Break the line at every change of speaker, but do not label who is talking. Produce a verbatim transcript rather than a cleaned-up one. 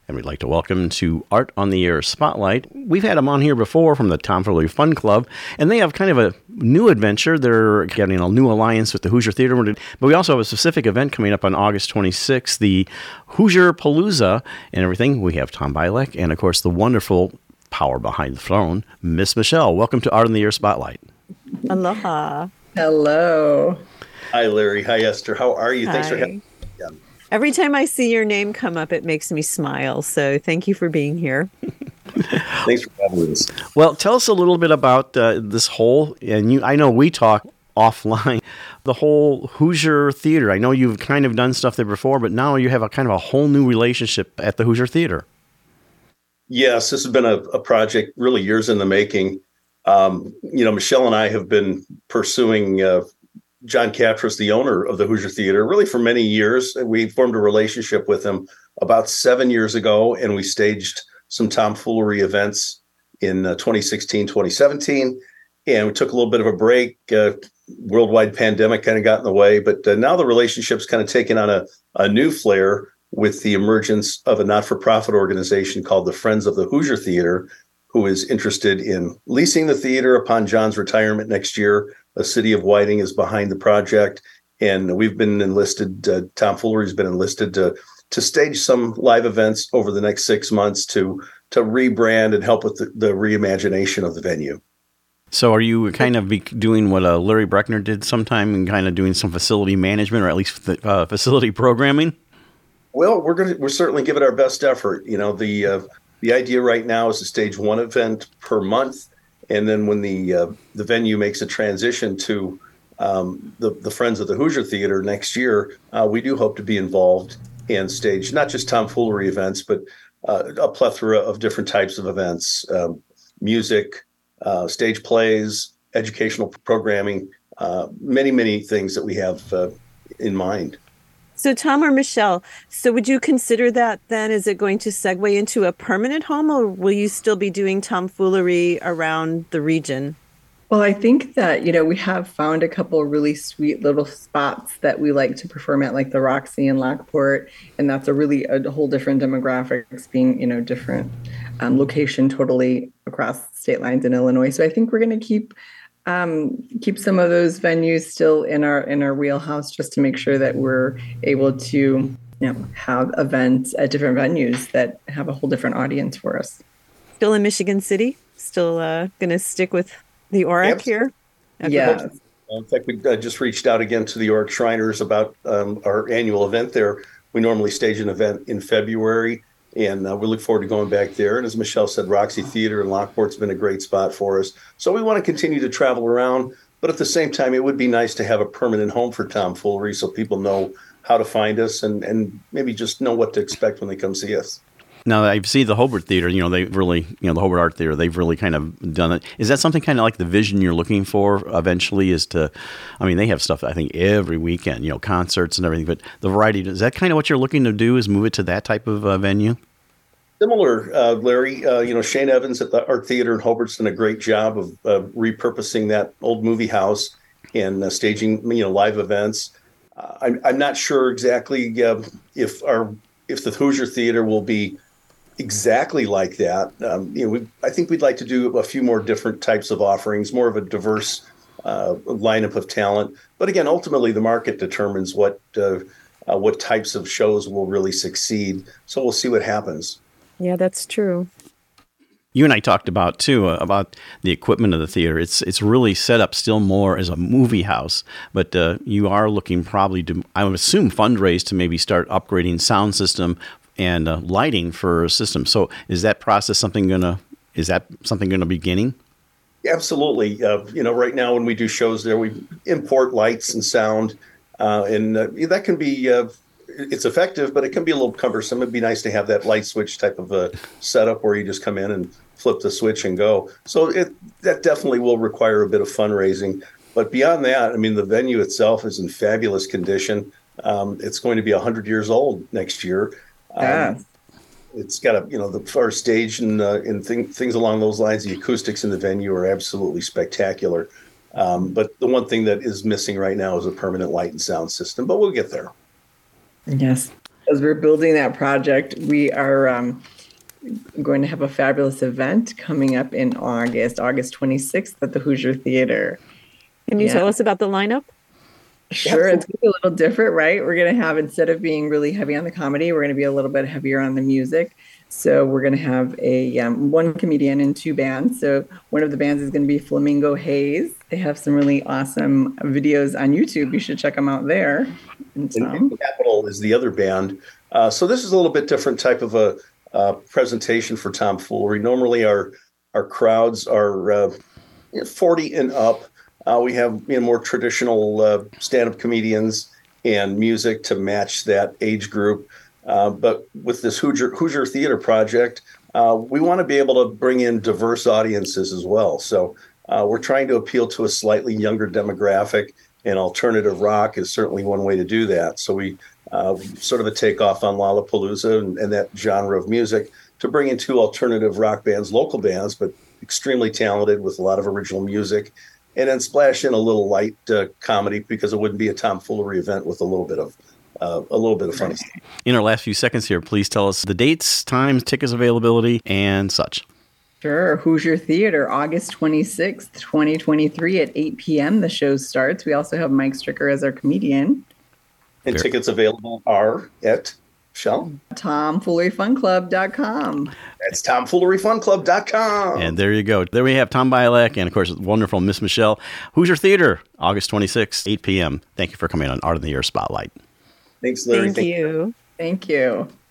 And we'd like to welcome to Art on the Air Spotlight. We've had them on here before from the Tomfoolery Fun Club, and they have kind of a new adventure. They're getting a new alliance with the Hoosier Theater, but we also have a specific event coming up on August twenty-sixth, the Hoosier Palooza and everything. We have Tom Bilek and, of course, the wonderful power behind the throne, Miss Michelle. Welcome to Art on the Air Spotlight.
Aloha.
Hello.
Hi, Larry. Hi, Esther. How are you?
Hi.
Thanks for having me.
Every time I see your name come up, it makes me smile. So thank you for being here.
Thanks for having us.
Well, tell us a little bit about uh, this whole, and you, I know we talk offline, the whole Hoosier Theater. I know you've kind of done stuff there before, but now you have a kind of a whole new relationship at the Hoosier Theater.
Yes, this has been a, a project really years in the making. Um, you know, Michelle and I have been pursuing uh, John Catras, the owner of the Hoosier Theater, really for many years. We formed a relationship with him about seven years ago, and we staged some tomfoolery events in uh, twenty sixteen, twenty seventeen, and we took a little bit of a break. Uh, worldwide pandemic kind of got in the way, but uh, now the relationship's kind of taken on a, a new flair with the emergence of a not-for-profit organization called the Friends of the Hoosier Theater, who is interested in leasing the theater upon John's retirement next year. The city of Whiting is behind the project, and we've been enlisted, uh, Tomfoolery has been enlisted to to stage some live events over the next six months to to rebrand and help with the, the reimagination of the venue.
So are you kind of be doing what uh, Larry Breckner did sometime and kind of doing some facility management or at least uh, facility programming?
Well, we're going to, we're certainly giving our best effort. You know, the uh, the idea right now is to stage one event per month. And then when the uh, the venue makes a transition to um, the, the Friends of the Hoosier Theater next year, uh, we do hope to be involved and stage not just tomfoolery events, but uh, a plethora of different types of events, um, music, uh, stage plays, educational programming, uh, many, many things that we have uh, in mind.
So Tom or Michelle, so would you consider that then, is it going to segue into a permanent home, or will you still be doing tomfoolery around the region?
Well, I think that, you know, we have found a couple really sweet little spots that we like to perform at, like the Roxy in Lockport. And that's a really a whole different demographics, being, you know, different um, location totally across state lines in Illinois. So I think we're going to keep Um, keep some of those venues still in our in our wheelhouse, just to make sure that we're able to, you know, have events at different venues that have a whole different audience for us.
Still in Michigan City? Still uh, going to stick with the O R A C
Yep.
here? Okay.
Yeah.
In fact, we uh, just reached out again to the Org Shriners about um, our annual event there. We normally stage an event in February, and uh, we look forward to going back there. And as Michelle said, Roxy Theater in Lockport's been a great spot for us. So we want to continue to travel around, but at the same time, it would be nice to have a permanent home for tomfoolery so people know how to find us and, and maybe just know what to expect when they come see us.
Now, I see the Hobart Theater, you know, they've really, you know, the Hobart Art Theater, they've really kind of done it. Is that something kind of like the vision you're looking for eventually is to, I mean, they have stuff, I think, every weekend, you know, concerts and everything, but the variety, is that kind of what you're looking to do, is move it to that type of uh, venue?
Similar, uh, Larry, uh, you know, Shane Evans at the Art Theater in Hobart's done a great job of uh, repurposing that old movie house and uh, staging, you know, live events. Uh, I'm, I'm not sure exactly uh, if our if the Hoosier Theater will be exactly like that. Um, you know, we, I think we'd like to do a few more different types of offerings, more of a diverse uh, lineup of talent. But again, ultimately, the market determines what uh, uh, what types of shows will really succeed. So we'll see what happens.
Yeah, that's true.
You and I talked about, too, uh, about the equipment of the theater. It's it's really set up still more as a movie house, but uh, you are looking probably to, I would assume, fundraise to maybe start upgrading sound system and uh, lighting for a system. So is that process something going to, is that something going to be beginning?
Absolutely. Uh, you know, right now when we do shows there, we import lights and sound, uh, and uh, that can be, uh, it's effective, but it can be a little cumbersome. It'd be nice to have that light switch type of a setup where you just come in and flip the switch and go. So it that definitely will require a bit of fundraising. But beyond that, I mean, the venue itself is in fabulous condition. Um, it's going to be one hundred years old next year.
Yeah.
Um, it's got a, you know, the first stage and, uh, and thing, things along those lines. The acoustics in the venue are absolutely spectacular. Um, but the one thing that is missing right now is a permanent light and sound system, but we'll get there.
Yes. as we're building that project, we are um, going to have a fabulous event coming up in August, August twenty-sixth at the Hoosier Theater.
Can you
Yeah.
tell us about the lineup?
Sure, it's going to be a little different, right? We're going to have, instead of being really heavy on the comedy, we're going to be a little bit heavier on the music. So we're going to have a um, one comedian and two bands. So one of the bands is going to be Flamingo Haze. They have some really awesome videos on YouTube. You should check them out there. And Tom?
And Capital is the other band. Uh, so this is a little bit different type of a uh, presentation for tomfoolery. Normally our our crowds are uh, forty and up. Uh, we have you know, more traditional uh, stand-up comedians and music to match that age group. Uh, but with this Hoosier, Hoosier Theater project, uh, we want to be able to bring in diverse audiences as well. So uh, we're trying to appeal to a slightly younger demographic, and alternative rock is certainly one way to do that. So we uh, sort of a takeoff on Lollapalooza and, and that genre of music to bring in two alternative rock bands, local bands, but extremely talented with a lot of original music. And then splash in a little light uh, comedy because it wouldn't be a tomfoolery event with a little bit of uh, a little bit of funny stuff.
In our last few seconds here, please tell us the dates, times, tickets availability, and such.
Sure. Hoosier Theater, August twenty-sixth, twenty twenty-three at eight p.m. The show starts. We also have Mike Stricker as our comedian.
And
Fair.
Tickets available are at Shell.
tomfoolery fun club dot com.
That's tomfoolery fun club dot com.
And there you go. There we have Tom Bialek and, of course, wonderful Miss Michelle. Hoosier Theater, August twenty-sixth, eight p.m. Thank you for coming on Art of the Year Spotlight.
Thanks, Larry.
Thank you.
Thank you.